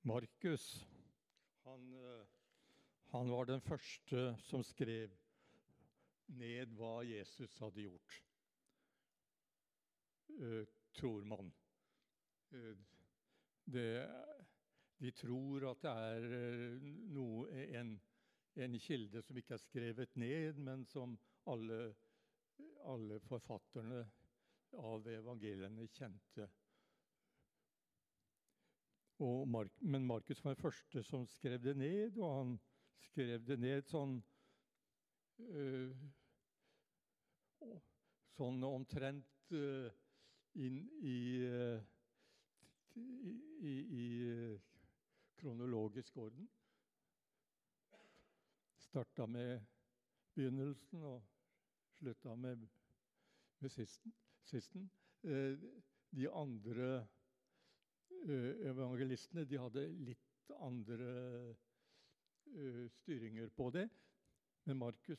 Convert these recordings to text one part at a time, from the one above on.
Markus, han var den første som skrev ned hva Jesus hadde gjort, tror man. De tror at det en kilde som ikke skrevet ned, men som alle forfatterne av evangeliene kjente. Men Markus var den første som skrev det ned, og han skrev det ned sånn omtrent inn i kronologisk orden. Startet med begynnelsen og sluttet med sisten. De andre evangelistene, de hadde litt andre styringer på det. Men Markus,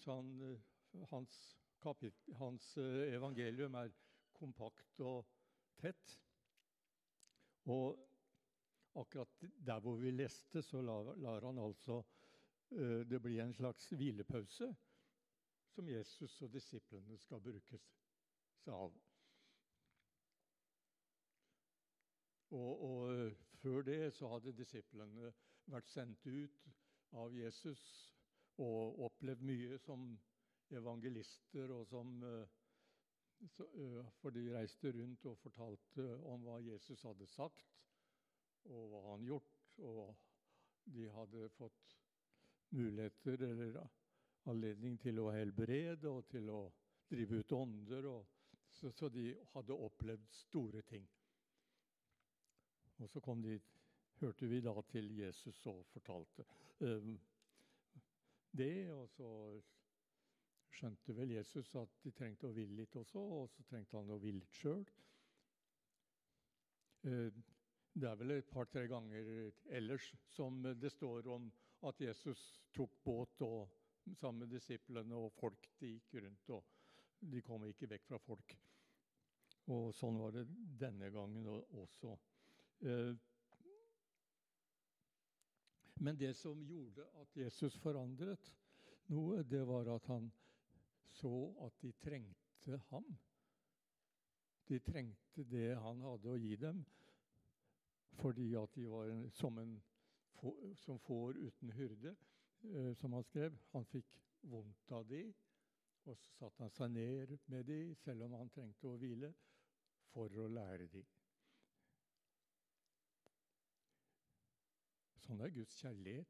hans evangelium kompakt og tett. Og akkurat der hvor vi leste, så lar han altså det bli en slags hvilepause som Jesus og disiplene skal bruke seg av. Og før det så hadde disiplene vært sendt ut av Jesus og opplevd mye som evangelister, og for de reiste rundt og fortalte om hva Jesus hadde sagt og hva han gjort, og de hadde fått muligheter eller anledning til å helbrede og til å drive ut ånder, så de hadde opplevd store ting. Og så hørte vi da til Jesus og fortalte det, og så skjønte vel Jesus at de trengte å ville litt også, og så trengte han å ville litt selv. Det vel et par-tre ganger ellers som det står om at Jesus tok båt og sammen med disiplene og folk, de gikk rundt, og de kom ikke vekk fra folk. Og sånn var det denne gangen også. Men det som gjorde at Jesus forandret noe, det var at han så at de trengte ham. De trengte det han hadde å gi dem, fordi at de var som får uten hyrde, som han skrev. Han fikk vondt av de, og så satte han seg ned med de, selv om han trengte å hvile, for å lære de. Sånn Guds kjærlighet.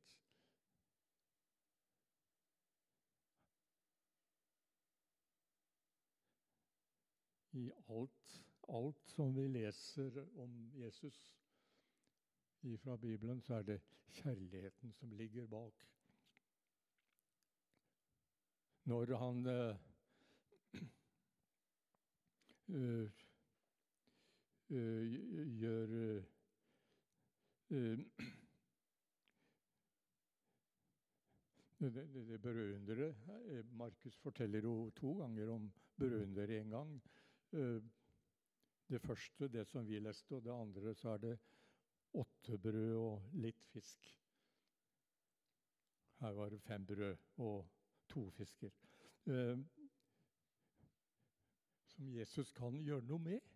I alt som vi leser om Jesus fra Bibelen, så det kjærligheten som ligger bak. Når han gjør det berøunderet. Markus forteller jo 2 ganger om berøunderet en gang. Det første, det som vi leste, og det andre så det 8 brød og litt fisk. Her var det 5 brød og 2 fisker. Som Jesus kan gjøre noe med.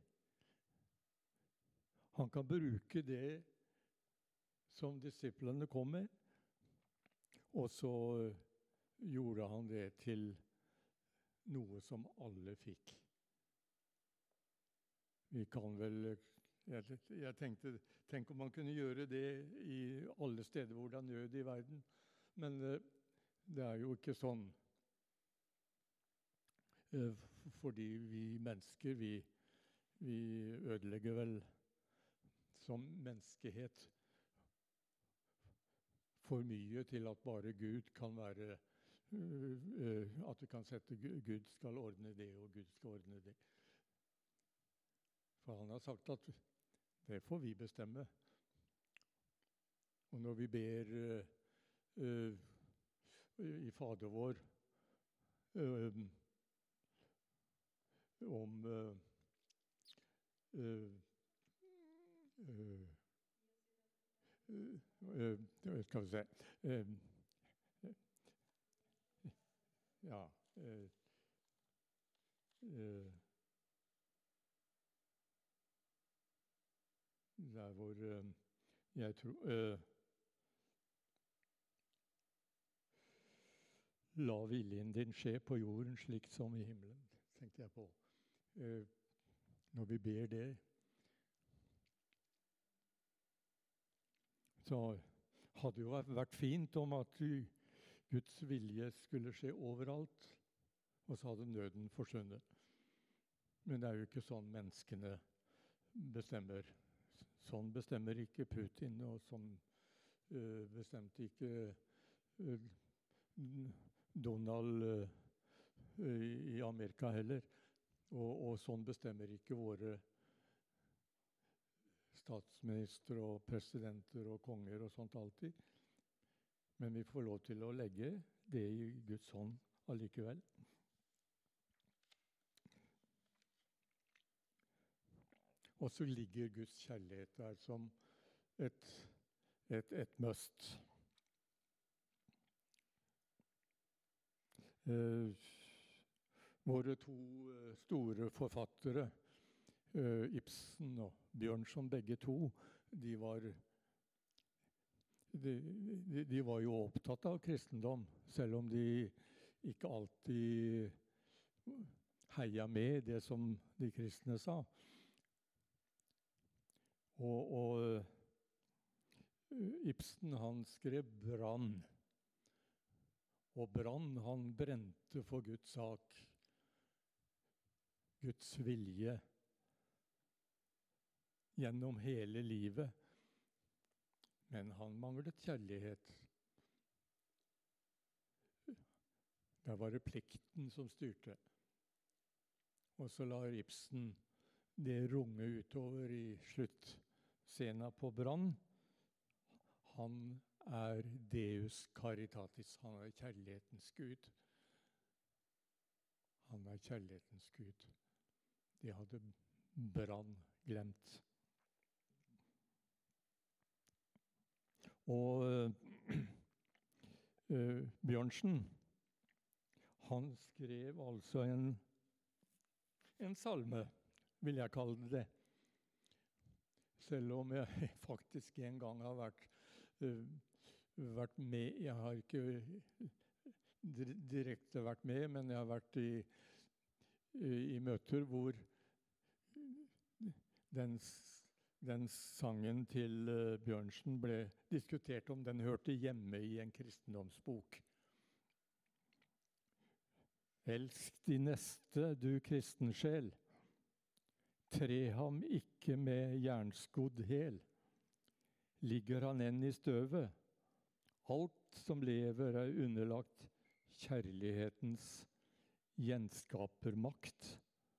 Han kan bruke det som disiplene kom med, og så gjorde han det til noe som alle fikk. Vi kan vel, jeg tenkte, tenk om man kunne gjøre det i alle steder hvor det nød i verden, men det jo ikke sånn. Fordi vi mennesker, vi ødelegger vel som menneskehet for mye til at bare Gud kan være, at vi kan sette Gud skal ordne det, og Gud skal ordne det. For han har sagt at det får vi bestemme. Og når vi ber i Fader vår om Skal vi se. Ja. Der hvor jeg tror La viljen din skje på jorden slik som i himmelen, tenkte jeg på. Når vi ber det, så hadde det jo vært fint om at Guds vilje skulle skje overalt, og så hadde nøden forsvunnet. Men det er jo ikke sånn menneskene bestemmer. Sånn bestemmer ikke Putin, og sånn bestemte ikke Donald i Amerika heller. Og sånn bestemmer ikke våre statsminister og presidenter og konger og sånt alltid. Men vi får lov til å legge det i Guds hånd allikevel. Og så ligger Guds kjærlighet der som et must. Våre to store forfattere, Ibsen og Bjørnson, begge to, de var jo opptatt av kristendom, selv om de ikke alltid heia med det som de kristne sa. Og Ibsen, han skrev Brann. Og Brann, han brente for Guds sak, Guds vilje, gjennom hele livet. Men han manglet kjærlighet. Der var det plikten som styrte. Og så lar Ibsen det runge utover i sluttscena på Brann. Han er Deus Caritatis. Han er kjærlighetens Gud. Han er kjærlighetens Gud. Det hadde Brann glemt. Og Bjørnson, han skrev altså en salme, vil jeg kalle det. Selv om jeg faktisk en gang har vært med. Jeg har ikke direkte vært med, men jeg har vært i møter hvor den sangen til Bjørnson ble diskutert om den hørte hjemme i en kristendomsbok. Elsk de neste, du kristensjel. Tre ham ikke med jernskodd hæl. Ligger han enn i støvet? Alt som lever er underlagt kjærlighetens gjenskapermakt.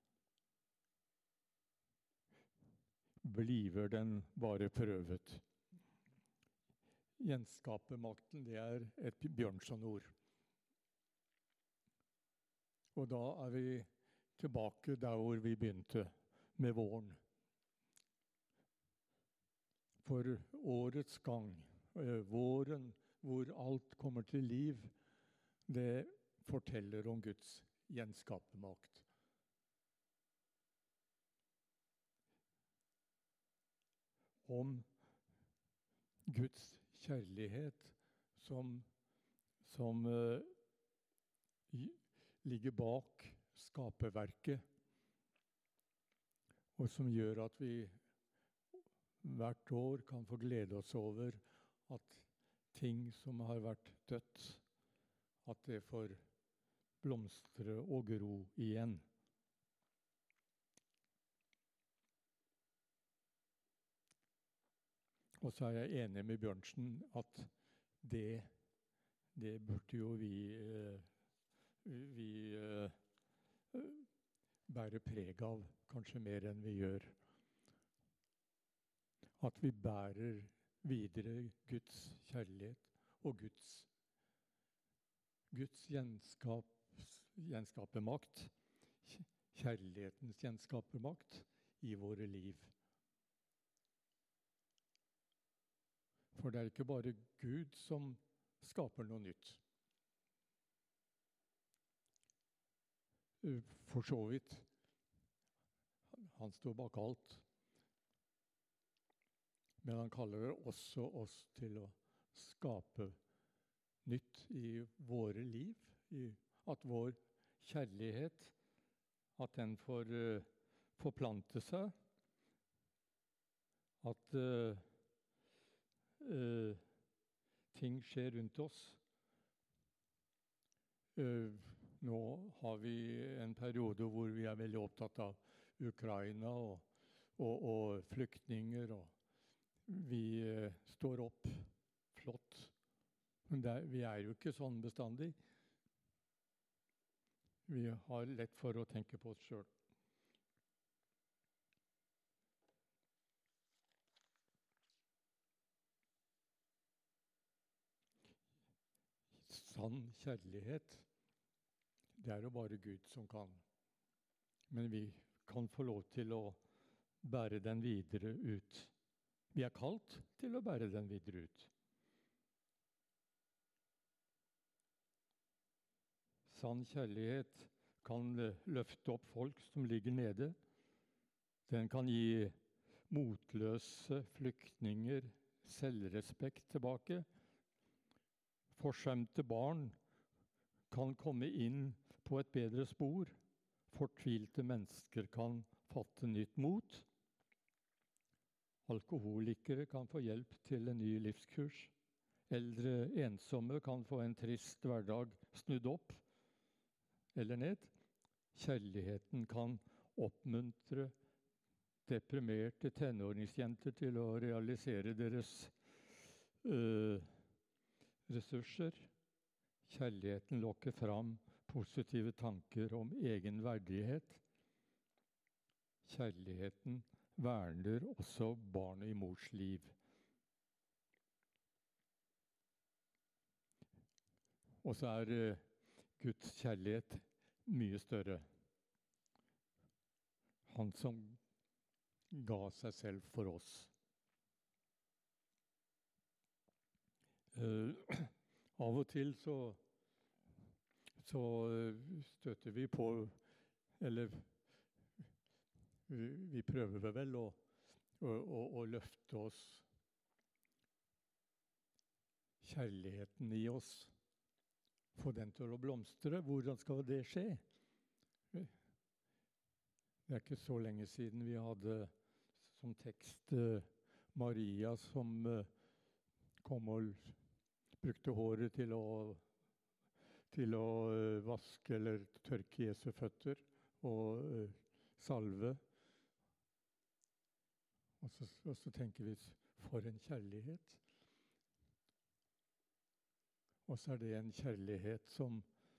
Bliver den bare prøvet. Gjenskapermakten, det er et Bjørnson-ord. Og da er vi tilbake der hvor vi begynte, med våren. For årets gang, våren hvor alt kommer til liv, det forteller om Guds gjenskapermakt. Om Guds kjærlighet som ligger bak skaperverket, og som gjør at vi hvert år kan få glede oss over at ting som har vært dødt, at det får blomstre og gro igjen. Og så er jeg enig med Bjørnson at det burde jo vi bære preg av, kanskje mer enn vi gjør. At vi bærer videre Guds kjærlighet og Guds gjenskapermakt, kjærlighetens gjenskapermakt i våre liv. For det er ikke bare Gud som skaper noe nytt. For så vidt. Han står bak alt. Men han kaller også oss til å skape nytt i våre liv. At vår kjærlighet, at den får forplante seg. At ting skjer rundt oss. Nå har vi en periode hvor vi er veldig opptatt av Ukraina og flyktninger. Og vi står opp flott. Men vi er jo ikke sånn bestandig. Vi har lett for å tenke på oss selv. Sann kjærlighet, det er jo bare Gud som kan. Men vi kan få lov til å bære den videre ut. Vi er kalt til å bære den videre ut. Sann kjærlighet kan løfte opp folk som ligger nede. Den kan gi motløse flyktninger selvrespekt tilbake. Forsømte barn kan komme inn på et bedre spor. Fortvilte mennesker kan fatte nytt mot. Alkoholikere kan få hjelp til en ny livskurs. Eldre ensomme kan få en trist hverdag snudd opp eller ned. Kjærligheten kan oppmuntre deprimerte tenåringsjenter til å realisere deres ressurser. Kjærligheten lokker fram positive tanker om egen verdighet. Kjærligheten verner også barnet i mors liv. Og så er Guds kjærlighet mye større. Han som ga seg selv for oss. Av og til så støter vi på, eller vi prøver vel å løfte oss kjærligheten i oss, få den til å blomstre. Hvordan skal det skje? Det er ikke så lenge siden vi hadde som tekst Maria som kom og brukte håret til å vaske eller tørke Jesu føtter og salve. Og så tenker vi, for en kjærlighet. Og så er det en kjærlighet som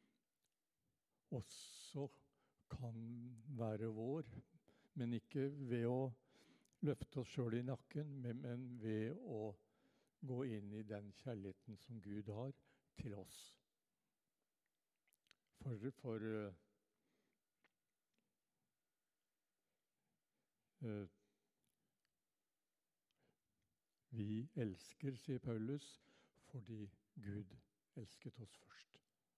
også kan være vår, men ikke ved å løfte oss selv i nakken, men ved å gå inn i den kjærligheten som Gud har til oss. For vi elsker, sier Paulus, fordi Gud elsket oss først.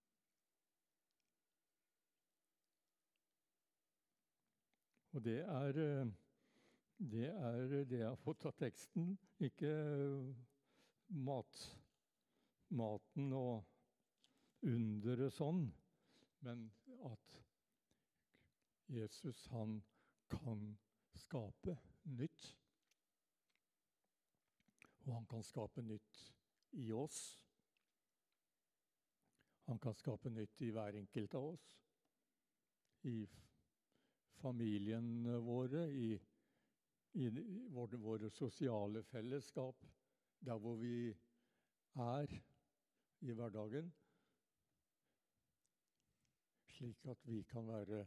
Og det er det jeg har fått av teksten, ikke maten og underet sånn, men at Jesus, han kan skape nytt. Og han kan skape nytt i oss. Han kan skape nytt i hver enkelt av oss. I familiene våre, i våre sosiale fellesskap, der hvor vi er i hverdagen, slik at vi kan være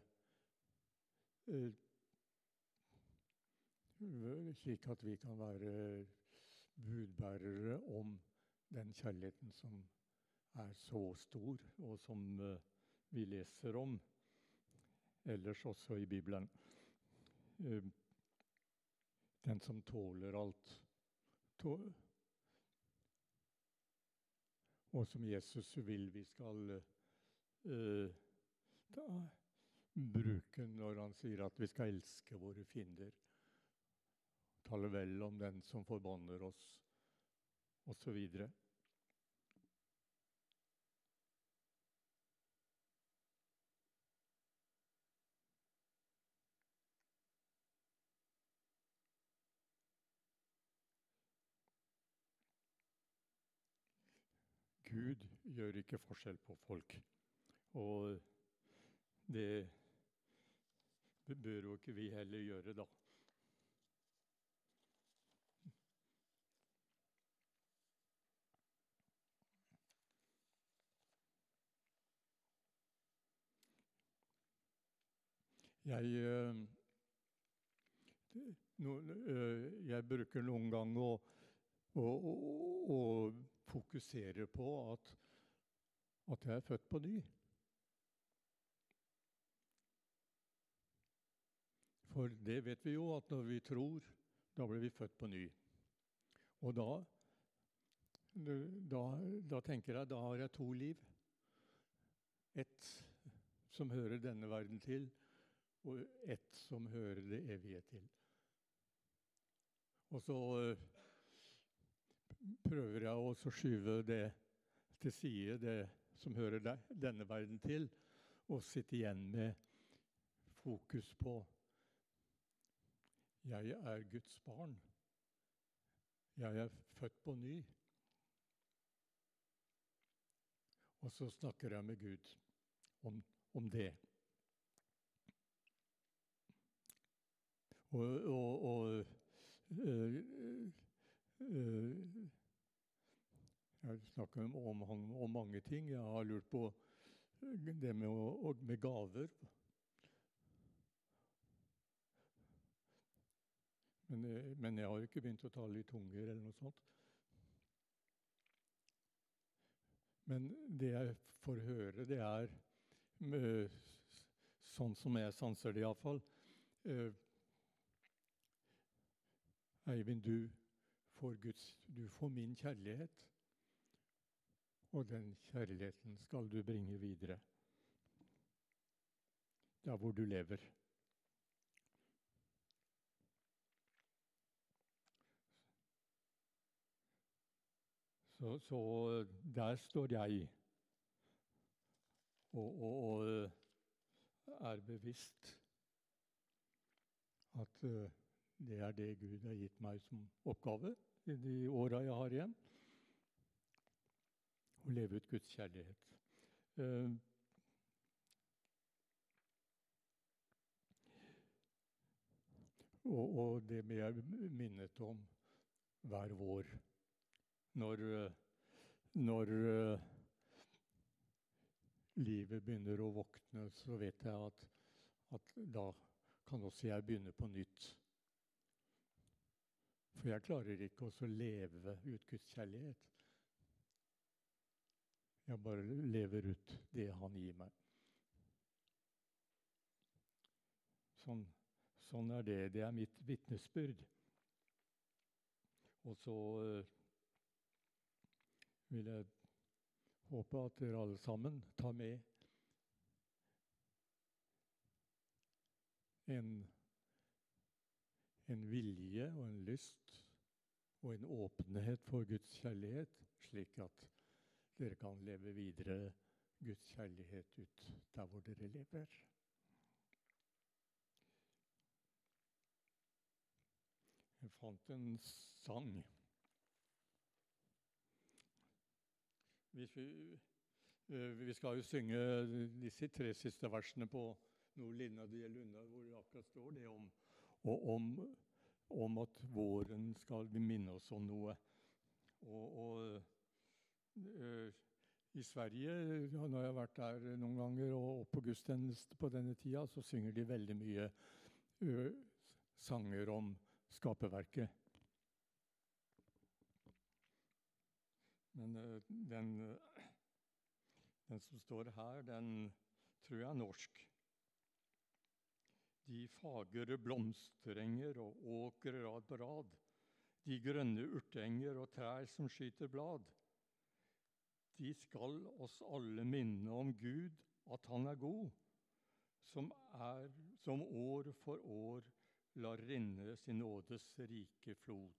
budbærere om den kjærligheten som er så stor, og som vi leser om ellers også i Bibelen. Den som tåler alt. og som Jesus vil vi skal bruke når han sier at vi skal elske våre fiender. Tale vel om den som forbanner oss, og så videre. Gud gjør ikke forskjell på folk, og det bør jo ikke vi heller gjøre da. Jeg bruker noen ganger å fokusere på at jeg er født på ny. For det vet vi jo, at når vi tror, da blir vi født på ny. Og da tenker jeg, da har jeg 2 liv. Ett som hører denne verden til, og ett som hører det evige til. Og så prøver jeg også å skyve det til side, det som hører denne verden til, og sitte igjen med fokus på jeg er Guds barn. Jeg er født på ny. Og så snakker jeg med Gud om det. Jeg snakker om mange ting. Jeg har lurt på det med gaver. Men jeg har ikke begynt å tale i tunger eller noe sånt. Men det jeg får høre, det er sånn som jeg sanser det i hvert fall. Eivind, du får min kjærlighet, og den kjærligheten skal du bringe videre. Der hvor du lever. Så der står jeg og er bevisst at det er det Gud har gitt meg som oppgave i de årene jeg har igjen. Å leve ut Guds kjærlighet. Og det blir jeg minnet om hver vår. Når livet begynner å våkne, så vet jeg at da kan også jeg begynne på nytt. For jeg klarer ikke også å leve ut Guds kjærlighet. Jeg bare lever ut det han gir meg. Sånn er det. Det er mitt vitnesbyrd. Og så vil jeg håpe at dere alle sammen tar med en vilje og en lyst og en åpenhet for Guds kjærlighet, slik at dere kan leve videre Guds kjærlighet ut der hvor dere lever. Jeg fant en sang. Vi skal jo synge disse 3 siste versene på noe lignende i Lunde, hvor det akkurat står det om at våren skal minne oss om noe. I Sverige, når jeg har vært der noen ganger og på gudstjeneste på denne tida, så synger de veldig mye sanger om skaperverket. Men den som står her, den tror jeg er norsk. De fagre blomsterenger og åkre rad på rad, de grønne urteenger og trær som skyter blad. De skal oss alle minne om Gud, at han er god, som år for år lar renne sin nådes rike flod.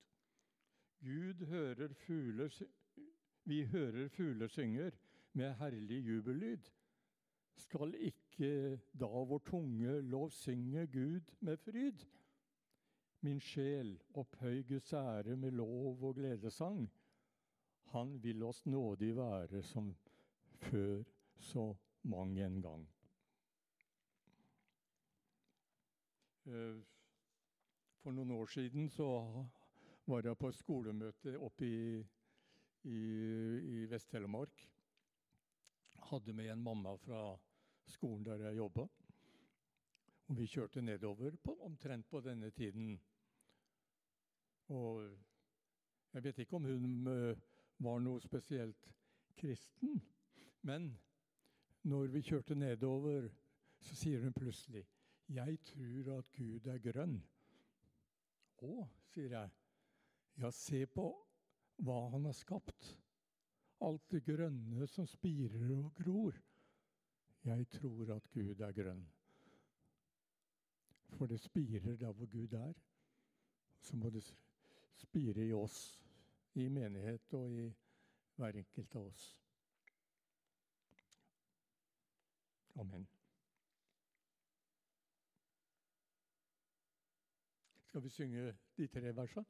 Vi hører fugler synger med herlig jubellyd. Skal ikke da vår tunge lovsynge Gud med fryd? Min sjel, opphøy Guds ære med lov og gledesang. Han vil oss nådig være som før så mang en gang. For noen år siden så var jeg på et skolemøte oppe i Vest-Telemark. Hadde med en mamma fra skolen der jeg jobbet. Og vi kjørte nedover omtrent på denne tiden. Og jeg vet ikke om hun var noe spesielt kristen, men når vi kjørte nedover, så sier hun plutselig, «Jeg tror at Gud er grønn.» «Å», sier jeg, «ja, se på hva han har skapt. Alt det grønne som spirer og gror. Jeg tror at Gud er grønn.» For det spirer der hvor Gud er. Så må det spire i oss, i menighet og i hver enkelt av oss. Amen. Skal vi synge de 3 versene?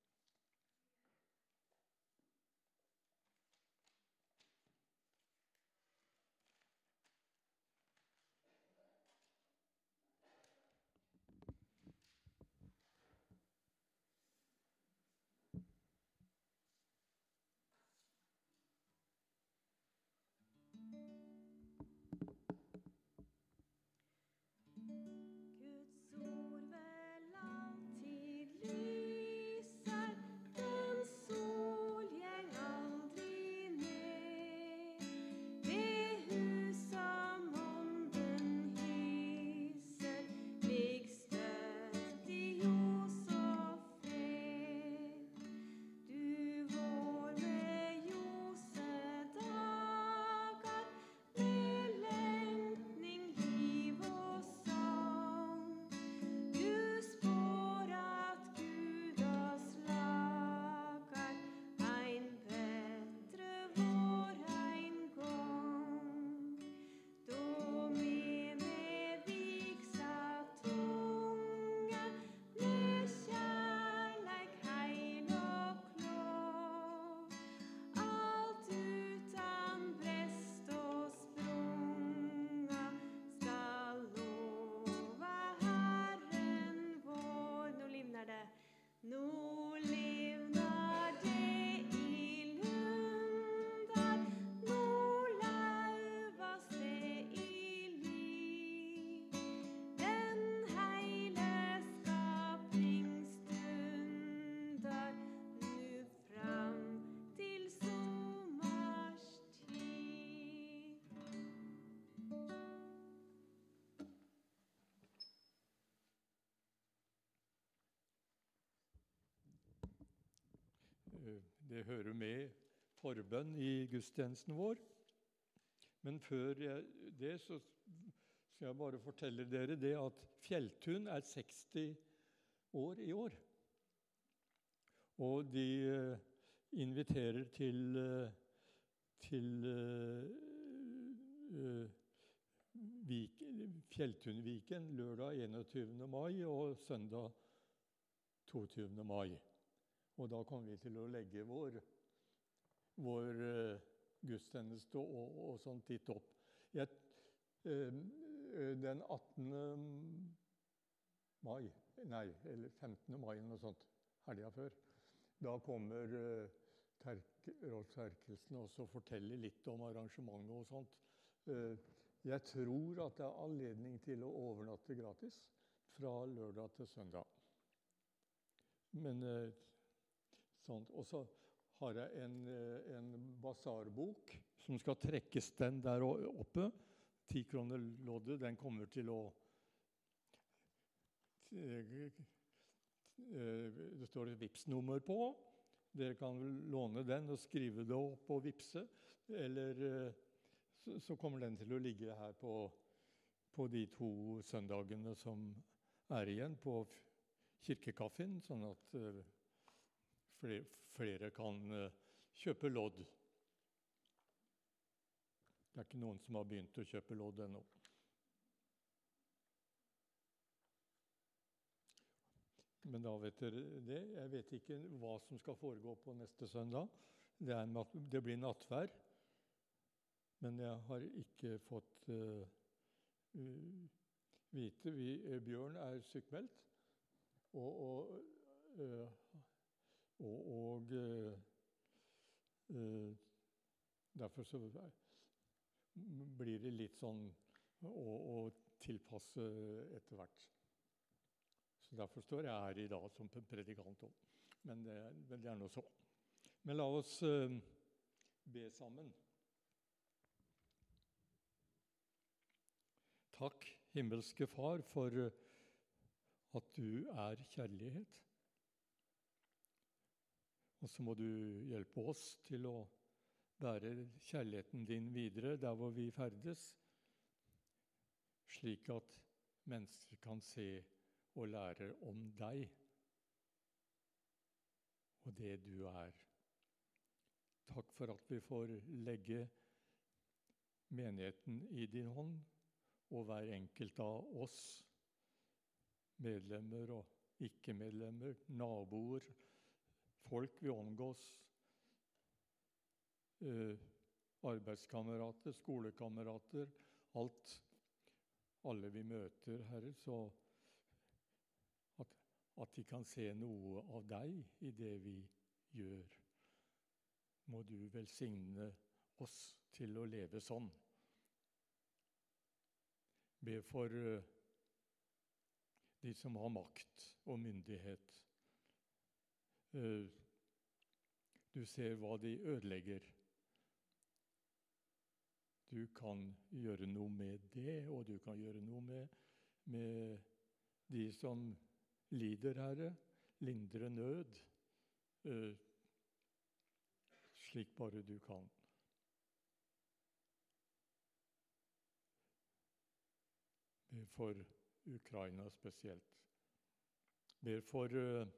Det hører med forbønn i gudstjenesten vår. Men før det så skal jeg bare fortelle dere det at Fjelltun er 60 år i år. Og de inviterer til Fjelltunviken lørdag 21. mai og søndag 22. mai. Og da kommer vi til å legge vår gudstjeneste og sånt dit opp. Den 18. mai, nei, eller 15. mai, noe sånt, helgen før, da kommer Rolf Terkelsen også og forteller litt om arrangementet og sånt. Jeg tror at det er anledning til å overnatte gratis fra lørdag til søndag. Men sånn. Og så har jeg en basarbok som skal trekkes den der oppe. 10 kroner loddet, den kommer til å det står et Vipps-nummer på. Dere kan vel låne den og skrive det opp og vipse, eller så kommer den til å ligge her på de 2 søndagene som er igjen på kirkekaffen, sånn at flere kan kjøpe lodd. Det er ikke noen som har begynt å kjøpe lodd ennå. Men da vet dere det. Jeg vet ikke hva som skal foregå på neste søndag. Det blir nattvær, men jeg har ikke fått vite. Bjørn er sykmeldt, og derfor så blir det litt sånn å tilpasse etter hvert. Så derfor står jeg her i dag som predikant også. Men det er noe så. Men la oss be sammen. Takk, himmelske Far, for at du er kjærlighet. Og så må du hjelpe oss til å bære kjærligheten din videre der hvor vi ferdes, slik at mennesker kan se og lære om deg og det du er. Takk for at vi får legge menigheten i din hånd, og hver enkelt av oss, medlemmer og ikke-medlemmer, naboer, folk vi omgås, arbeidskamerater, skolekamerater, alle vi møter, Herre, så at de kan se noe av deg i det vi gjør. Må du velsigne oss til å leve sånn. Be for de som har makt og myndighet. Du ser hva de ødelegger. Du kan gjøre noe med det, og du kan gjøre noe med de som lider, Herre, lindre nød, slik bare du kan. Be for Ukraina spesielt. Be for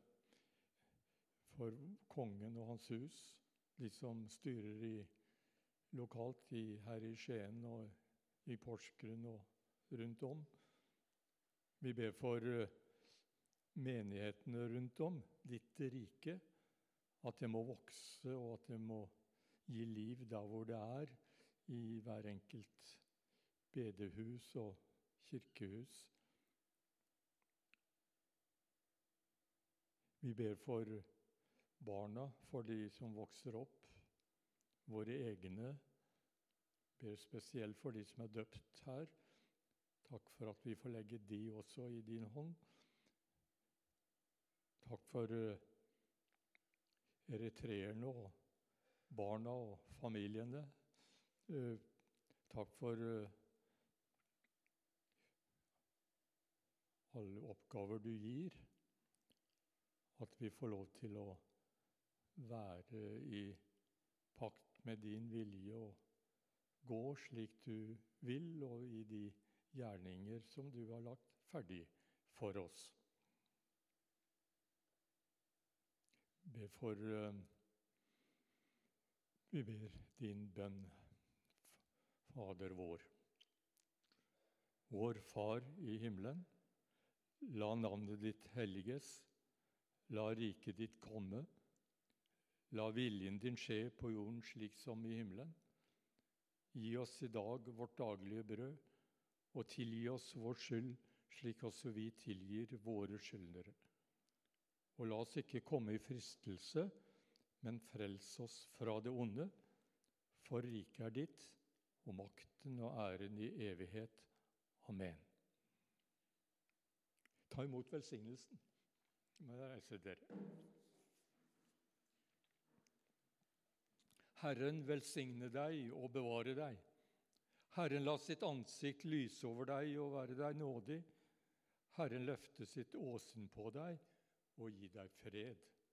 kongen og hans hus, de som styrer lokalt her i Skien og i Porsgrunn og rundt om. Vi ber for menighetene rundt om, ditt rike, at det må vokse og at det må gi liv der hvor det er, i hver enkelt bedehus og kirkehus. Vi ber for barna, for de som vokser opp, våre egne. Ber spesielt for de som er døpt her. Takk for at vi får legge de også i din hånd. Takk for eritreerne og barna og familiene. Takk for alle oppgaver du gir. At vi får lov til å være i pakt med din vilje og gå slik du vil, og i de gjerninger som du har lagt ferdig for oss. Vi ber din bønn, Fader vår. Vår Far i himmelen, la navnet ditt helliges, la riket ditt komme, la viljen din skje på jorden slik som i himmelen. Gi oss i dag vårt daglige brød, og tilgi oss vår skyld, slik også vi tilgir våre skyldnere. Og la oss ikke komme i fristelse, men frels oss fra det onde, for riket er ditt, og makten og æren i evighet. Amen. Ta imot velsignelsen. Må jeg reise dere. Herren velsigne deg og bevare deg. Herren la sitt ansikt lyse over deg og være deg nådig. Herren løfte sitt åsyn på deg og gi deg fred.